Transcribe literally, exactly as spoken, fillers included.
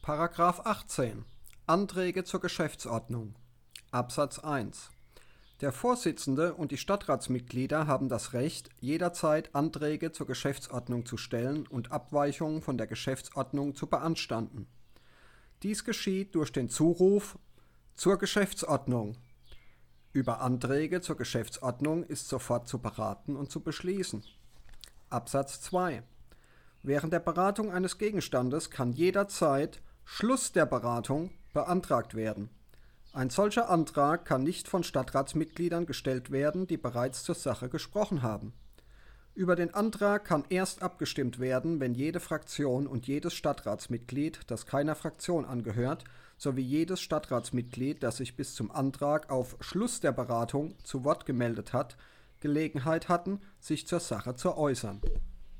Paragraph achtzehn. Anträge zur Geschäftsordnung. Absatz eins. Der Vorsitzende und die Stadtratsmitglieder haben das Recht, jederzeit Anträge zur Geschäftsordnung zu stellen und Abweichungen von der Geschäftsordnung zu beanstanden. Dies geschieht durch den Zuruf zur Geschäftsordnung. Über Anträge zur Geschäftsordnung ist sofort zu beraten und zu beschließen. Absatz zwei. Während der Beratung eines Gegenstandes kann jederzeit Schluss der Beratung beantragt werden. Ein solcher Antrag kann nicht von Stadtratsmitgliedern gestellt werden, die bereits zur Sache gesprochen haben. Über den Antrag kann erst abgestimmt werden, wenn jede Fraktion und jedes Stadtratsmitglied, das keiner Fraktion angehört, sowie jedes Stadtratsmitglied, das sich bis zum Antrag auf Schluss der Beratung zu Wort gemeldet hat, Gelegenheit hatten, sich zur Sache zu äußern.